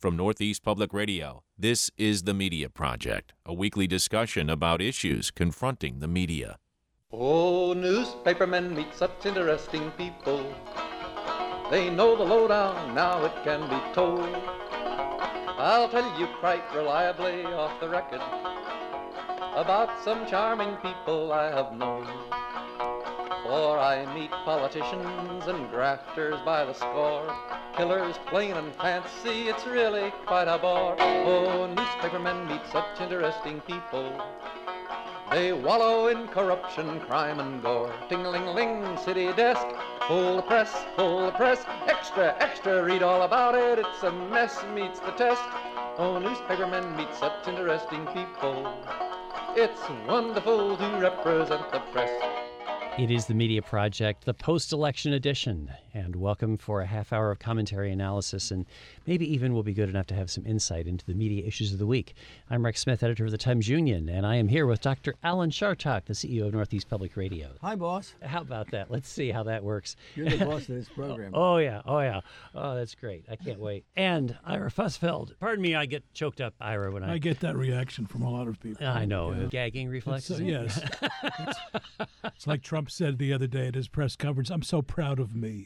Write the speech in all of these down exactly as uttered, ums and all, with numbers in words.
From Northeast Public Radio, this is The Media Project, a weekly discussion about issues confronting the media. Oh, newspapermen meet such interesting people. They know the lowdown, now it can be told. I'll tell you quite reliably off the record about some charming people I have known. For I meet politicians and grafters by the score, killers plain and fancy, it's really quite a bore. Oh, newspapermen meet such interesting people. They wallow in corruption, crime and gore. Ting-a-ling-a-ling, city desk, full the press, full the press. Extra, extra, read all about it, it's a mess, meets the test. Oh, newspapermen meet such interesting people. It's wonderful to represent the press. It is the Media Project, the post-election edition, and welcome for a half hour of commentary, analysis, and maybe even we'll be good enough to have some insight into the media issues of the week. I'm Rex Smith, editor of the Times-Union, and I am here with Doctor Alan Chartock, the C E O of Northeast Public Radio. Hi, boss. How about that? Let's see how that works. You're the boss of this program. Oh, yeah. Oh, yeah. Oh, that's great. I can't wait. And Ira Fussfeld. Pardon me, I get choked up, Ira, when I... I get that reaction from a lot of people. I know. Yeah. Gagging reflexes? It's, uh, yes. it's, it's like Trump said the other day at his press conference, I'm so proud of me.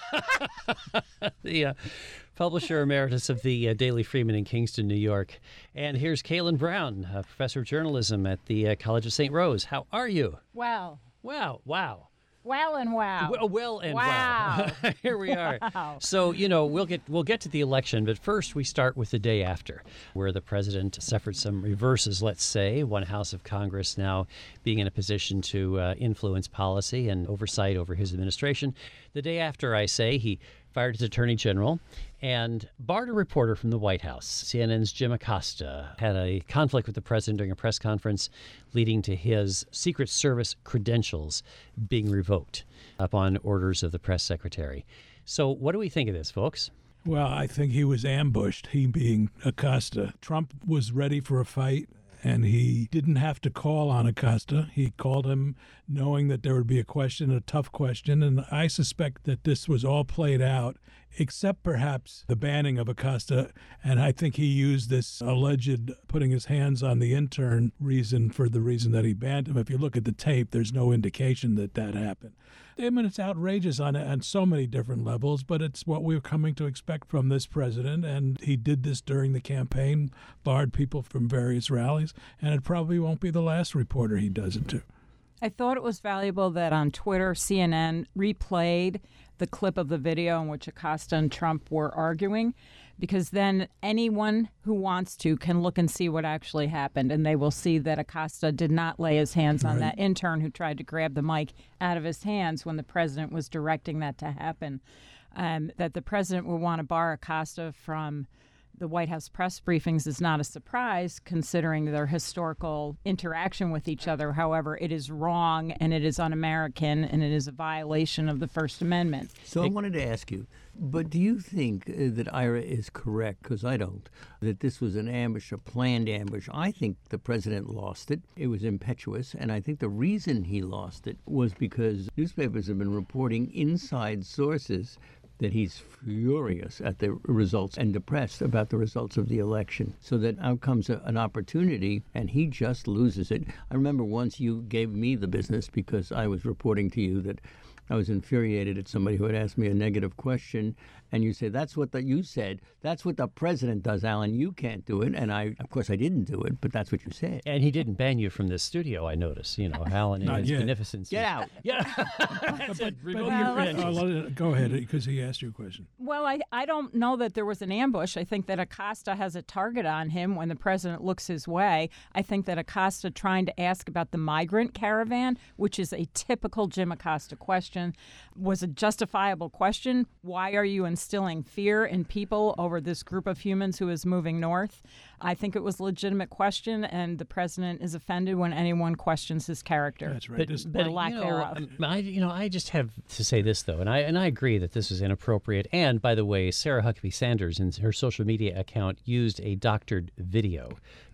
the uh, publisher emeritus of the uh, Daily Freeman in Kingston, New York. And here's Kaylin Brown, a professor of journalism at the uh, College of Saint Rose. How are you? Well. Wow. Wow. Well and wow. Well, well and wow. wow. Here we are. Wow. So, you know, we'll get we'll get to the election, but first we start with the day after, where the president suffered some reverses, let's say, one house of Congress now being in a position to uh, influence policy and oversight over his administration. The day after, I say, he fired his attorney general and barred a reporter from the White House. C N N's Jim Acosta had a conflict with the president during a press conference, leading to his Secret Service credentials being revoked upon orders of the press secretary. So what do we think of this, folks? Well, I think he was ambushed, he being Acosta. Trump was ready for a fight, and he didn't have to call on Acosta. He called him knowing that there would be a question, a tough question, and I suspect that this was all played out, except perhaps the banning of Acosta, and I think he used this alleged putting his hands on the intern reason for the reason that he banned him. If you look at the tape, there's no indication that that happened. I mean, it's outrageous on on so many different levels, but it's what we're coming to expect from this president, and he did this during the campaign, barred people from various rallies, and it probably won't be the last reporter he does it to. I thought it was valuable that on Twitter, C N N replayed the clip of the video in which Acosta and Trump were arguing, because then anyone who wants to can look and see what actually happened, and they will see that Acosta did not lay his hands on Right. that intern who tried to grab the mic out of his hands when the president was directing that to happen. Um, that the president would want to bar Acosta from the White House press briefings is not a surprise, considering their historical interaction with each other. However, it is wrong, and it is un-American, and it is a violation of the First Amendment. So I wanted to ask you, but do you think uh, that Ira is correct, because I don't, that this was an ambush, a planned ambush? I think the president lost it. It was impetuous, and I think the reason he lost it was because newspapers have been reporting inside sources that he's furious at the results and depressed about the results of the election. So that out comes a, an opportunity, and he just loses it. I remember once you gave me the business because I was reporting to you that I was infuriated at somebody who had asked me a negative question, and you said, that's what the, you said, that's what the president does, Alan, you can't do it. And I, of course, I didn't do it, but that's what you said. And he didn't ban you from this studio, I notice. You know, Alan and Not his yet. beneficence. Get out. Yeah. That's it. Revoke your Well, credentials. Uh, let it- go ahead, because he asked you a question. Well, I, I don't know that there was an ambush. I think that Acosta has a target on him when the president looks his way. I think that Acosta trying to ask about the migrant caravan, which is a typical Jim Acosta question, was a justifiable question. Why are you instilling fear in people over this group of humans who is moving north? I think it was a legitimate question, and the president is offended when anyone questions his character. That's right. But, This- but Or lack you know, thereof. um, I, you know, I just have to say this though, and I and I agree that this is inappropriate. And by the way, Sarah Huckabee Sanders in her social media account used a doctored video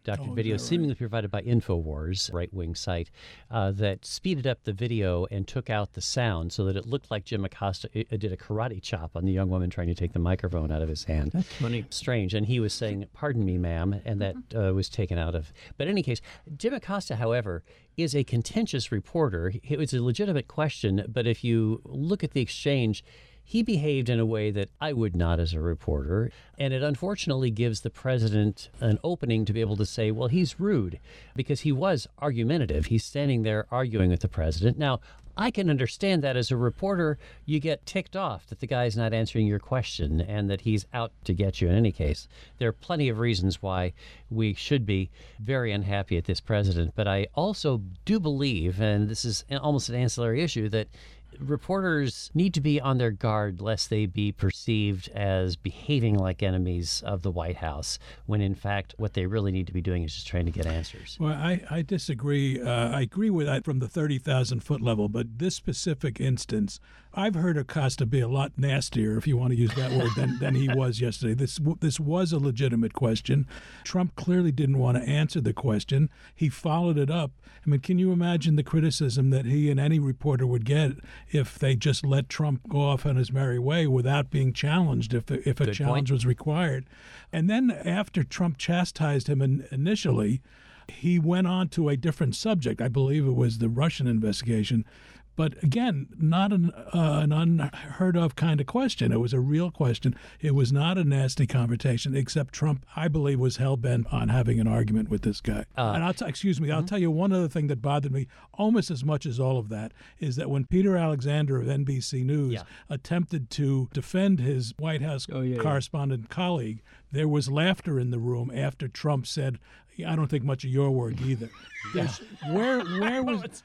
doctored Oh, video is that right? seemingly provided by InfoWars, right-wing site, uh, that speeded up the video and took out the sound so that it looked like Jim Acosta uh, did a karate chop on the young woman trying to take the microphone out of his hand. That's funny. Strange. And he was saying, "Pardon me, ma'am," and that uh, was taken out of. But in any case, Jim Acosta, however, is a contentious reporter. It was a legitimate question, but if you look at the exchange, he behaved in a way that I would not as a reporter, and it unfortunately gives the president an opening to be able to say, well, he's rude, because he was argumentative. He's standing there arguing with the president. Now, I can understand that as a reporter, you get ticked off that the guy's not answering your question and that he's out to get you in any case. There are plenty of reasons why we should be very unhappy at this president, but I also do believe, and this is almost an ancillary issue, that reporters need to be on their guard lest they be perceived as behaving like enemies of the White House, when in fact what they really need to be doing is just trying to get answers. Well, I, I disagree. Uh, I agree with that from the thirty thousand foot level, but this specific instance, I've heard Acosta be a lot nastier, if you want to use that word, than, than he was yesterday. This this was a legitimate question. Trump clearly didn't want to answer the question. He followed it up. I mean, can you imagine the criticism that he and any reporter would get if they just let Trump go off on his merry way without being challenged, if, if a Good challenge point. was required? And then after Trump chastised him in, initially, he went on to a different subject. I believe it was the Russian investigation. But again, not an, uh, an unheard of kind of question. It was a real question. It was not a nasty confrontation, except Trump, I believe, was hell-bent on having an argument with this guy. Uh, and I'll t- excuse me, I'll tell you one other thing that bothered me almost as much as all of that is that when Peter Alexander of N B C News Yeah. attempted to defend his White House Oh, yeah, yeah. correspondent colleague, there was laughter in the room after Trump said, I don't think much of your work either. There's- Where where was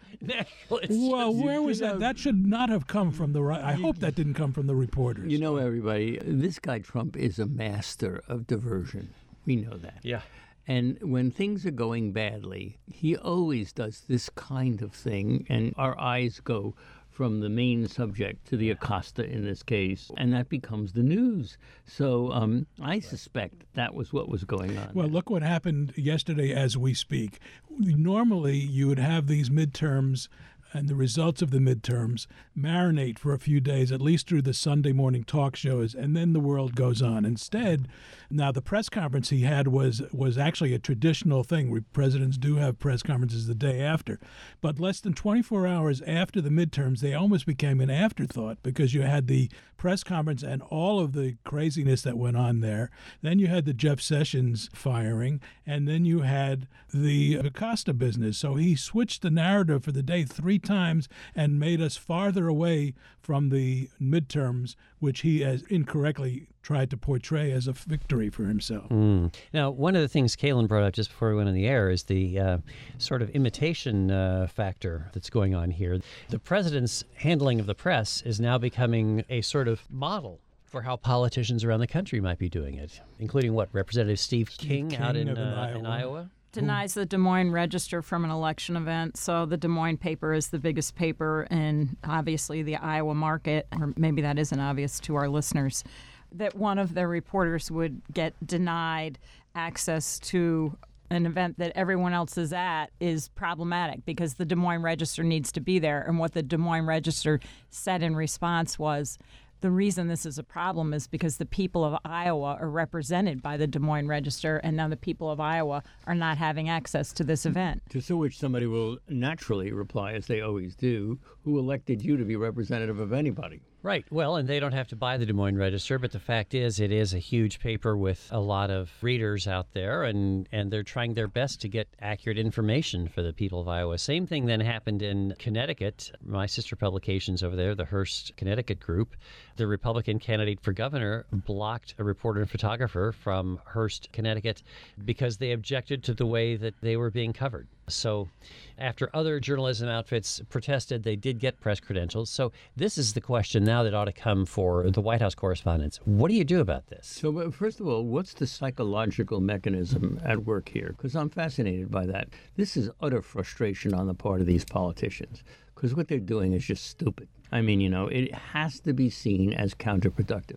well, where was that? That should not have come from the right. I hope that didn't come from the reporters. You know, everybody, this guy Trump is a master of diversion. We know that. Yeah. And when things are going badly, he always does this kind of thing, and our eyes go from the main subject to the Acosta in this case, and that becomes the news. So um, I suspect that was what was going on. Well, look what happened yesterday as we speak. Normally, you would have these midterms and the results of the midterms marinate for a few days, at least through the Sunday morning talk shows, and then the world goes on. Instead, now the press conference he had was was actually a traditional thing. We, presidents do have press conferences the day after. But less than twenty-four hours after the midterms, they almost became an afterthought because you had the press conference and all of the craziness that went on there. Then you had the Jeff Sessions firing, and then you had the Acosta business. So he switched the narrative for the day three times and made us farther away from the midterms, which he has incorrectly tried to portray as a victory for himself. Mm. Now, one of the things Kalen brought up just before we went on the air is the uh, sort of imitation uh, factor that's going on here. The president's handling of the press is now becoming a sort of model for how politicians around the country might be doing it, including what, Representative Steve, Steve King, King out in, of in uh, in Iowa. Iowa? Denies the Des Moines Register from an election event. So the Des Moines paper is the biggest paper in obviously the Iowa market, or maybe that isn't obvious to our listeners, that one of their reporters would get denied access to an event that everyone else is at is problematic because the Des Moines Register needs to be there. And what the Des Moines Register said in response was, the reason this is a problem is because the people of Iowa are represented by the Des Moines Register, and now the people of Iowa are not having access to this event. To which somebody will naturally reply, as they always do, who elected you to be representative of anybody? Right. Well, and they don't have to buy the Des Moines Register, but the fact is it is a huge paper with a lot of readers out there, and, and they're trying their best to get accurate information for the people of Iowa. Same thing then happened in Connecticut. My sister publications over there, the Hearst Connecticut Group, the Republican candidate for governor blocked a reporter and photographer from Hearst, Connecticut, because they objected to the way that they were being covered. So after other journalism outfits protested, they did get press credentials. So this is the question now that ought to come for the White House correspondents. What do you do about this? So uh, first of all, what's the psychological mechanism at work here? Because I'm fascinated by that. This is utter frustration on the part of these politicians because what they're doing is just stupid. I mean, you know, it has to be seen as counterproductive.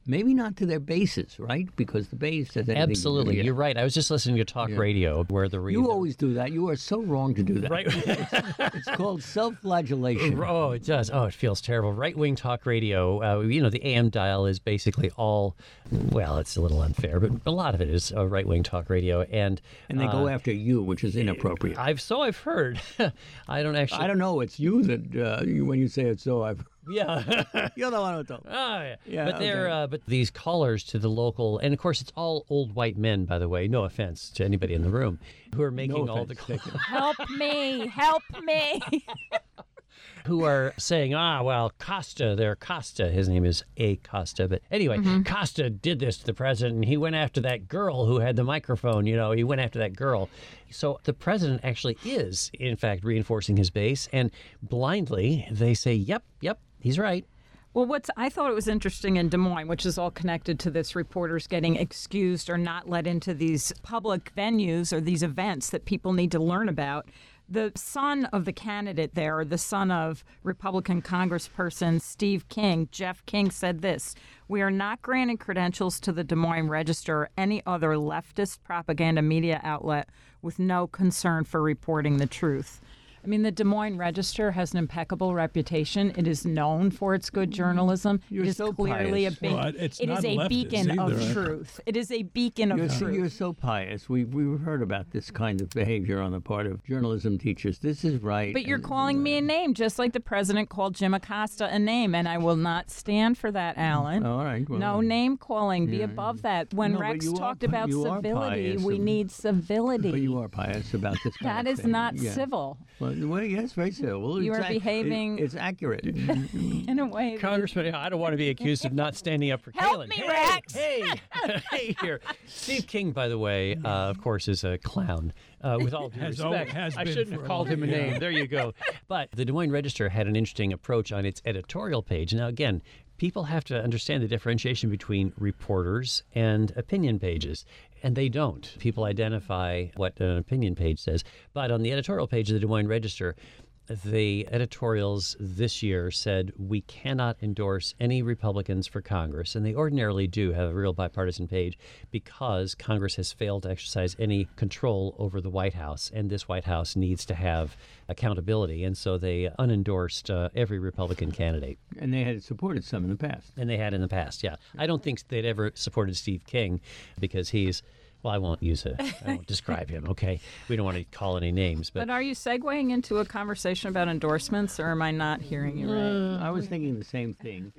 Maybe not to their bases, right? Because the base has anything to do- Absolutely. yeah. You're right. I was just listening to talk radio where the You the- always do that. You are so wrong to do that. Right. It's called self-flagellation. Oh, it does. Oh, it feels terrible. Right-wing talk radio, uh, you know, the A M dial is basically all, well, it's a little unfair, but a lot of it is uh, right-wing talk radio. And And they go uh, after you, which is inappropriate. I've so I've heard. I don't actually. I don't know. It's you that, uh, you, when you say it so, I've... Yeah. You're the one who told. Oh, yeah. Yeah, but they're okay. uh, but these callers to the local, and of course it's all old white men, by the way. No offense to anybody in the room who are making No all the offense taken. Help me! Help me! who are saying, ah, well, Costa, they're Costa. His name is A. Costa. But anyway, Costa did this to the president, and he went after that girl who had the microphone. You know, he went after that girl. So the president actually is, in fact, reinforcing his base. And blindly, they say, yep, yep, he's right. Well, what's I thought it was interesting in Des Moines, which is all connected to this reporters getting excused or not let into these public venues or these events that people need to learn about. The son of the candidate there, the son of Republican Congressperson Steve King, Jeff King, said this: "We are not granting credentials to the Des Moines Register or any other leftist propaganda media outlet with no concern for reporting the truth." I mean, the Des Moines Register has an impeccable reputation. It is known for its good journalism. You're it is so clearly pious. a big. Well, it's it not is a leftist beacon either, of right? truth. It is a beacon of You're so, truth. you're so pious. We've, we've heard about this kind of behavior on the part of journalism teachers. This is right. But you're and- calling me a name, just like the president called Jim Acosta a name, and I will not stand for that, Alan. All right. Well, No name calling. Be above that. When No, but Rex you are talked pi- about you are civility, pious we of- need civility. But you are pious about this kind That of is thing. not Yeah. civil Well, well, yes, very civil. You It's are ac- behaving- it- it's accurate. in a way. that- Congressman, I don't want to be accused of not standing up for Help Kalen. me, hey, Rex! Hey, hey, here. Steve King, by the way, uh, of course, is a clown. Uh, with all due Has respect, always- has I been shouldn't for have a called long- him a yeah. name. There you go. But the Des Moines Register had an interesting approach on its editorial page. Now, again, people have to understand the differentiation between reporters and opinion pages. And they don't. People identify what an opinion page says. But on the editorial page of the Des Moines Register, the editorials this year said we cannot endorse any Republicans for Congress, and they ordinarily do have a real bipartisan page because Congress has failed to exercise any control over the White House, and this White House needs to have accountability, and so they unendorsed uh, every Republican candidate, And they had supported some in the past. and they had in the past. Yeah, I don't think they'd ever supported Steve King because he's. Well, I won't use a, I won't describe him, okay? We don't want to call any names, but But are you segueing into a conversation about endorsements, or am I not hearing you right? I was thinking the same thing.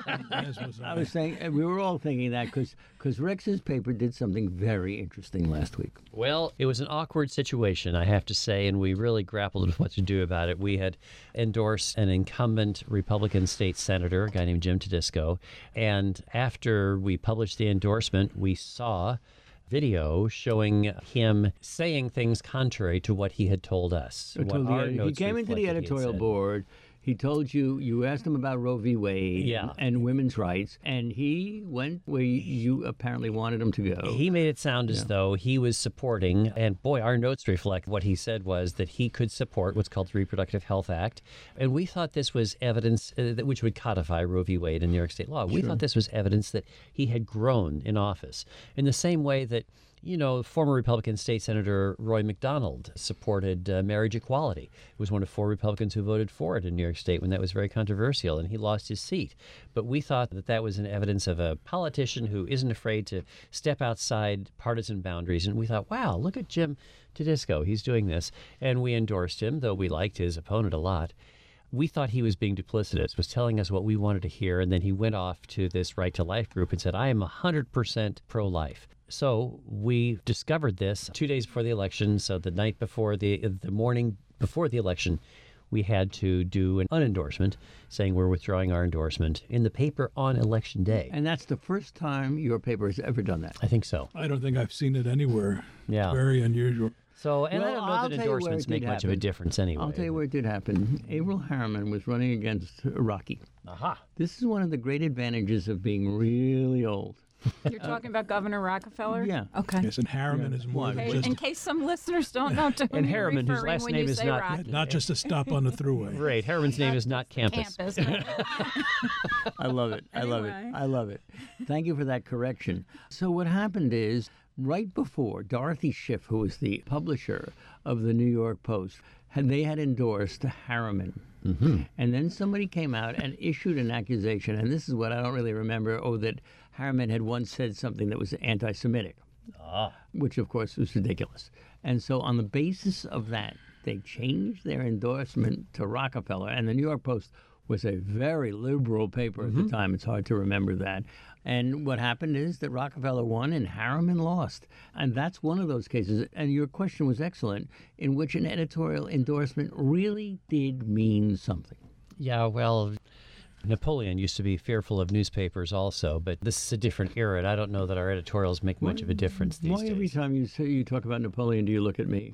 As was I I. was saying, and we were all thinking that because Rex's paper did something very interesting last week. Well, it was an awkward situation, I have to say, and we really grappled with what to do about it. We had endorsed an incumbent Republican state senator, a guy named Jim Tedisco, and after we published the endorsement, we saw video showing him saying things contrary to what he had told us. I what told the our edi- he notes came into the reflected he had editorial said. board. He told you, you asked him about Roe v. Wade Yeah. and women's rights, and he went where you apparently wanted him to go. He made it sound as though he was supporting, and boy, our notes reflect what he said was that he could support what's called the Reproductive Health Act. And we thought this was evidence uh, that which would codify Roe v. Wade in New York state law. We thought this was evidence that he had grown in office in the same way that, you know, former Republican State Senator Roy McDonald supported uh, marriage equality. He was one of four Republicans who voted for it in New York State when that was very controversial, and he lost his seat. But we thought that that was an evidence of a politician who isn't afraid to step outside partisan boundaries. And we thought, wow, look at Jim Tedisco. He's doing this. And we endorsed him, though we liked his opponent a lot. We thought he was being duplicitous, was telling us what we wanted to hear, and then he went off to this Right to Life group and said, I am one hundred percent pro-life. So we discovered this two days before the election. So the night before the the morning before the election, we had to do an unendorsement saying we're withdrawing our endorsement in the paper on election day. and that's the first time your paper has ever done that. I think so. I don't think I've seen it anywhere. Yeah. Very unusual. So, and I Well, don't know I'll that tell you where endorsements it make did much of a happen. difference anyway. I'll tell you where it did happen. Avril Harriman was running against Rocky. Aha. This is one of the great advantages of being really old. You're talking about Governor Rockefeller? Yeah. Okay. Yes, and Harriman Yeah. is more Okay, than Okay, just in case some listeners don't know to whom And you're Harriman, whose referring last when name you is say not- Rocky. not just a stop on the thruway. Right. Harriman's name is not Campus. Campus. I love it. I love it. Anyway. I love it. Thank you for that correction. So what happened is, right before Dorothy Schiff, who was the publisher of the New York Post, had they had endorsed Harriman. Mm-hmm. And then somebody came out and issued an accusation, and this is what I don't really remember, oh, that Harriman had once said something that was anti-Semitic, ah. which of course was ridiculous. And so on the basis of that, they changed their endorsement to Rockefeller, and the New York Post was a very liberal paper at mm-hmm. the time. It's hard to remember that. And what happened is that Rockefeller won and Harriman lost. And that's one of those cases. And your question was excellent, in which an editorial endorsement really did mean something. Yeah, well, Napoleon used to be fearful of newspapers also, but this is a different era, and I don't know that our editorials make much of a difference these Why days. every time you say you talk about Napoleon do you look at me?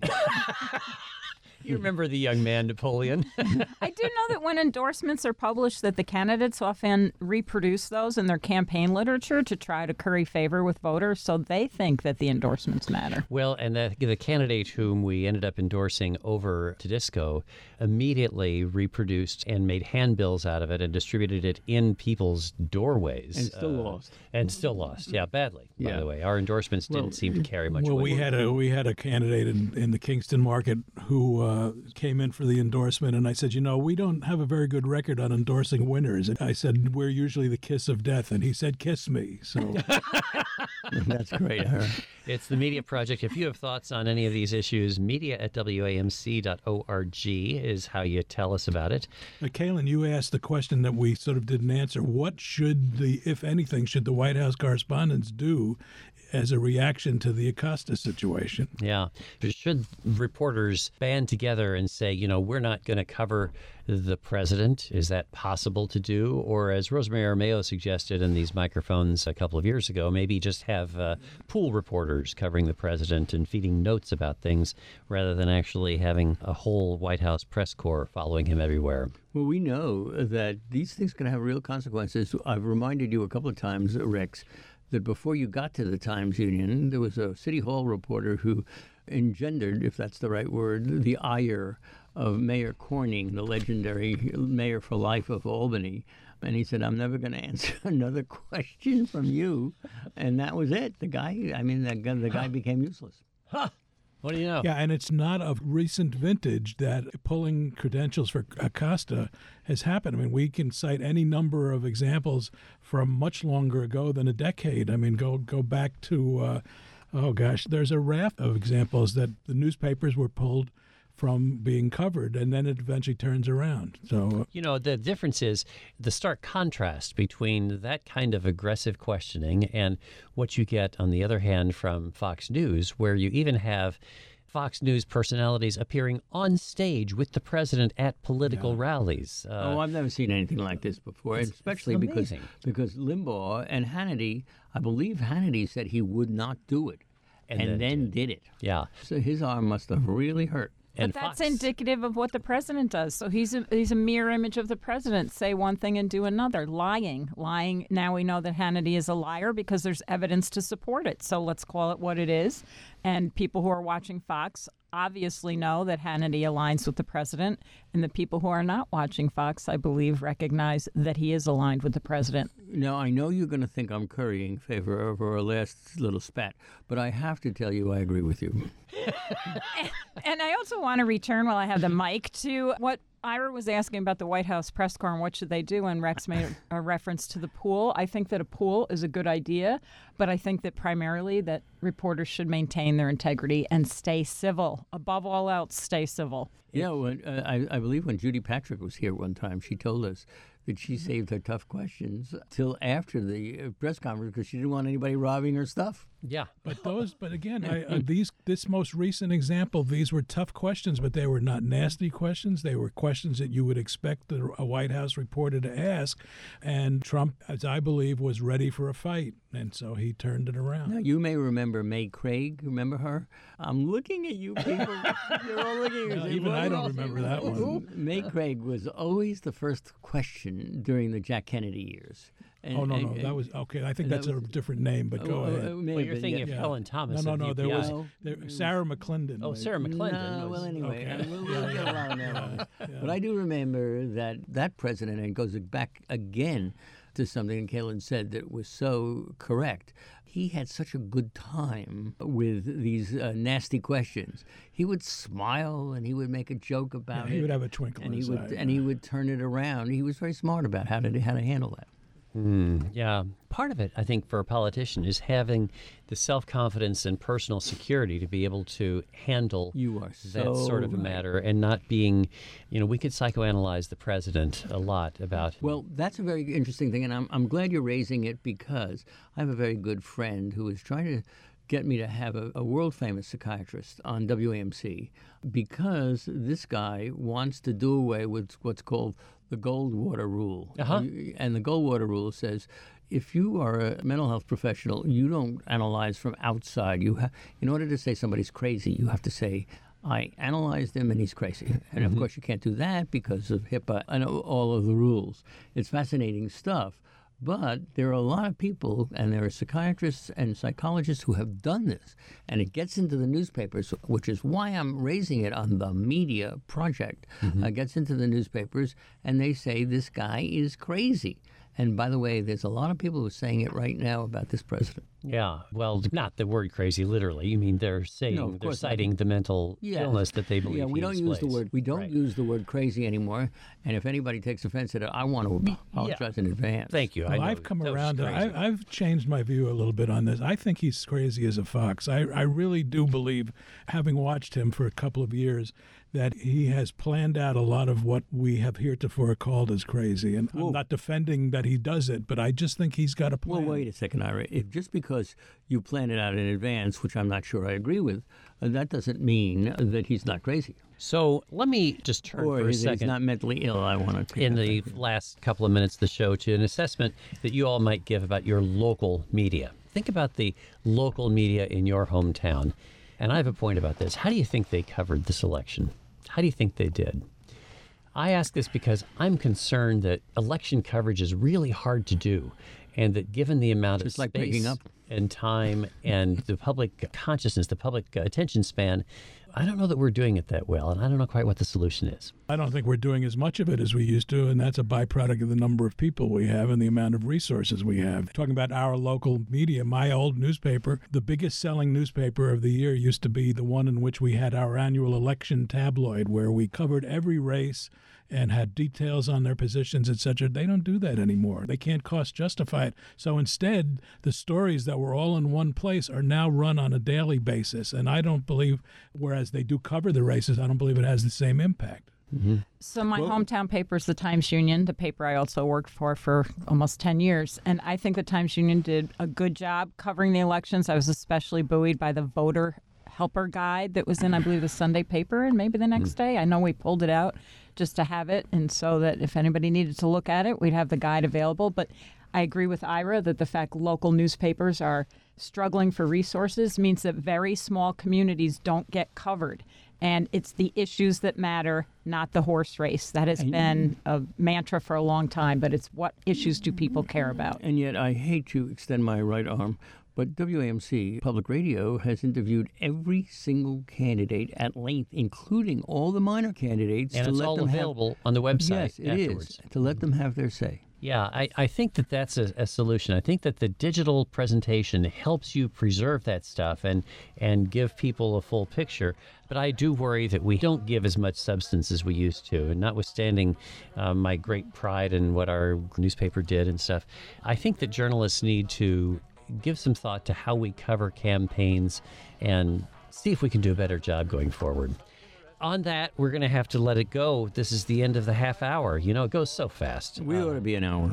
You remember the young man Napoleon? I do know that when endorsements are published, that the candidates often reproduce those in their campaign literature to try to curry favor with voters, so they think that the endorsements matter. Well, and the, the candidate whom we ended up endorsing over Tedesco immediately reproduced and made handbills out of it and distributed it in people's doorways. And still uh, lost. And still lost, yeah, badly, by Yeah. the way. Our endorsements didn't Well, seem to carry much Well, weight. we had a we had a candidate in, in the Kingston market who uh, came in for the endorsement, and I said, you know, we don't have a very good record on endorsing winners. And I said, we're usually the kiss of death, and he said, kiss me. So That's great. Huh? It's the Media Project. If you have thoughts on any of these issues, media at W A M C dot org is how you tell us about it. Uh, Kaylin, you asked the question that we sort of didn't answer. What should the, if anything, should the White House correspondents do as a reaction to the Acosta situation? Yeah. Should reporters band together and say, you know, we're not going to cover the president? Is that possible to do? Or as Rosemary Armeo suggested in these microphones a couple of years ago, maybe just have uh, pool reporters covering the president and feeding notes about things rather than actually having a whole White House press corps following him everywhere. Well, we know that these things can have real consequences. I've reminded you a couple of times, Rex, that before you got to the Times Union, there was a City Hall reporter who engendered, if that's the right word, the ire of Mayor Corning, the legendary mayor for life of Albany. And he said, I'm never going to answer another question from you. And that was it. The guy, I mean, the, the guy became useless. Huh. What do you know? Yeah, and it's not of recent vintage that pulling credentials for Acosta has happened. I mean, we can cite any number of examples from much longer ago than a decade. I mean, go go back to, uh, oh gosh, there's a raft of examples that the newspapers were pulled from being covered, and then it eventually turns around. So, you know, the difference is the stark contrast between that kind of aggressive questioning and what you get, on the other hand, from Fox News, where you even have Fox News personalities appearing on stage with the president at political Yeah. rallies. Uh, oh, I've never seen anything like this before, it's- especially it's because amazing. because Limbaugh and Hannity, I believe Hannity said he would not do it, And and, then then did it. yeah. So his arm must have really hurt. And But that's Fox. indicative of what the president does. So he's a, he's a mirror image of the president. Say one thing and do another. Lying. Lying. Now we know that Hannity is a liar because there's evidence to support it. So let's call it what it is. And people who are watching Fox obviously know that Hannity aligns with the president. And the people who are not watching Fox, I believe, recognize that he is aligned with the president. Now, I know you're going to think I'm currying favor over our last little spat, but I have to tell you I agree with you. And I also want to return, while I have the mic, to what Ira was asking about the White House press corps and what should they do, and Rex made a, a reference to the pool. I think that a pool is a good idea, but I think that primarily that reporters should maintain their integrity and stay civil. Above all else, stay civil. Yeah, when, uh, I, I believe when Judy Patrick was here one time, she told us that she saved her tough questions till after the uh, press conference because she didn't want anybody robbing her stuff. Yeah. but those, but again, I, uh, these this most recent example, these were tough questions, but they were not nasty questions. They were questions that you would expect a a White House reporter to ask, and Trump, as I believe, was ready for a fight, and so he turned it around. Now, you may remember May Craig. Remember her? I'm looking at you people. You're all looking at No, me. even What I don't else? remember that one. May Craig was always the first question during the Jack Kennedy years. And, oh, no, and, no, and, that was, okay, I think and that's that a was- different name, but go oh, ahead. oh, it may Well, have you're been, thinking yeah. of Yeah. Helen Thomas. No, of no, no, U P there I. was, No. there, Sarah McClendon. Oh, was- Sarah McClendon. No, was- well, anyway, okay. uh, we'll, we'll get around that one. But I do remember that that president, and it goes back again to something Kaylin said that was so correct. He had such a good time with these uh, nasty questions. He would smile and he would make a joke about Yeah, it. he would have a twinkle and in he his would eye, and he would turn it around. He was very smart about how to how to handle that. Mm, yeah. Part of it, I think, for a politician is having the self-confidence and personal security to be able to handle You are that so sort of a right. matter and not being, you know, we could psychoanalyze the president a lot about. Well, that's a very interesting thing, and I'm, I'm glad you're raising it because I have a very good friend who is trying to get me to have a, a world-famous psychiatrist on W A M C because this guy wants to do away with what's called the Goldwater Rule. Uh-huh. And the Goldwater Rule says if you are a mental health professional, you don't analyze from outside. You ha- in order to say somebody's crazy, you have to say, I analyzed him and he's crazy. And of course, you can't do that because of HIPAA and all of the rules. It's fascinating stuff. But there are a lot of people, and there are psychiatrists and psychologists who have done this. And it gets into the newspapers, which is why I'm raising it on the media project. Mm-hmm. Uh, gets into the newspapers, and they say this guy is crazy. And by the way, there's a lot of people who are saying it right now about this president. Yeah, well, not the word crazy literally. You mean they're saying, No, of they're course not. citing the mental Yes. illness that they believe Yeah, we he don't use the displays. word. We don't Right. use the word crazy anymore. And if anybody takes offense at it, I want to apologize in advance. Thank you. I Well, know I've come that was around. crazy. I, I've changed my view a little bit on this. I think he's crazy as a fox. I, I really do believe, having watched him for a couple of years, that he has planned out a lot of what we have heretofore called as crazy. And Whoa. I'm not defending that he does it, but I just think he's got a plan. Well, wait a second, Ira. If just because you plan it out in advance, which I'm not sure I agree with, uh, that doesn't mean that he's not crazy So let me just turn or for a he's, he's second not mentally ill. I want to in the last couple of minutes of the show to an assessment that you all might give about your local media. Think about the local media in your hometown. And I have a point about this. How do you think they covered this election? How do you think they did? I ask this because I'm concerned that election coverage is really hard to do, and that given the amount Just of like space picking up. and time and the public consciousness, the public attention span, I don't know that we're doing it that well, and I don't know quite what the solution is. I don't think we're doing as much of it as we used to, and that's a byproduct of the number of people we have and the amount of resources we have. Talking about our local media, my old newspaper, the biggest selling newspaper of the year used to be the one in which we had our annual election tabloid, where we covered every race and had details on their positions, et cetera. They don't do that anymore. They can't cost justify it. So instead, the stories that were all in one place are now run on a daily basis. And I don't believe, whereas they do cover the races, I don't believe it has the same impact. So my hometown paper is the Times Union, the paper I also worked for for almost ten years. And I think the Times Union did a good job covering the elections. I was especially buoyed by the voter helper guide that was in, I believe, the Sunday paper and maybe the next day. I know we pulled it out just to have it, and so that if anybody needed to look at it, we'd have the guide available. But I agree with Ira that the fact local newspapers are struggling for resources means that very small communities don't get covered. And it's the issues that matter, not the horse race. That has been a mantra for a long time, but it's what issues do people care about? And yet, I hate to extend my right arm, but W A M C Public Radio has interviewed every single candidate at length, including all the minor candidates. And to it's let all them available have, on the website Yes, it afterwards. is, to let them have their say. Yeah, I, I think that that's a, a solution. I think that the digital presentation helps you preserve that stuff and, and give people a full picture. But I do worry that we don't give as much substance as we used to. And notwithstanding uh, my great pride in what our newspaper did and stuff, I think that journalists need to give some thought to how we cover campaigns and see if we can do a better job going forward. On that, we're going to have to let it go. This is the end of the half hour. You know, it goes so fast. We ought to be an hour.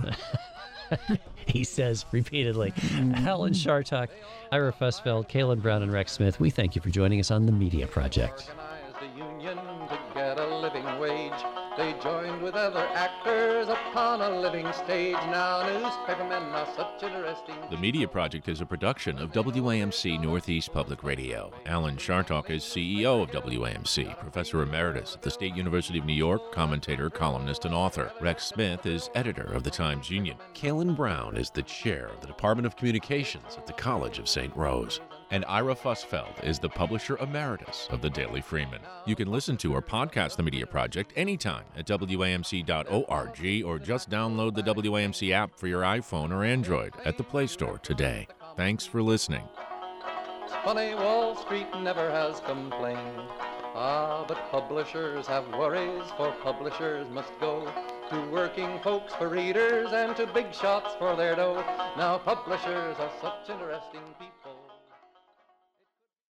He says repeatedly. Helen Shartok, Ira Fussfeld, Kaylin Brown, and Rex Smith, we thank you for joining us on the Media Project. Organize the union to get a living wage. They joined with other actors upon a living stage. Now newspapermen are such interesting. The Media Project is a production of W A M C Northeast Public Radio. Alan Chartock is C E O of W A M C, Professor Emeritus at the State University of New York, commentator, columnist, and author. Rex Smith is editor of the Times-Union. Kalen Brown is the chair of the Department of Communications at the College of Saint Rose. And Ira Fussfeld is the publisher emeritus of the Daily Freeman. You can listen to or podcast the Media Project anytime at W A M C dot org or just download the W A M C app for your iPhone or Android at the Play Store today. Thanks for listening. It's funny, Wall Street never has complained. Ah, but publishers have worries, for publishers must go to working folks for readers and to big shots for their dough. Now publishers are such interesting people.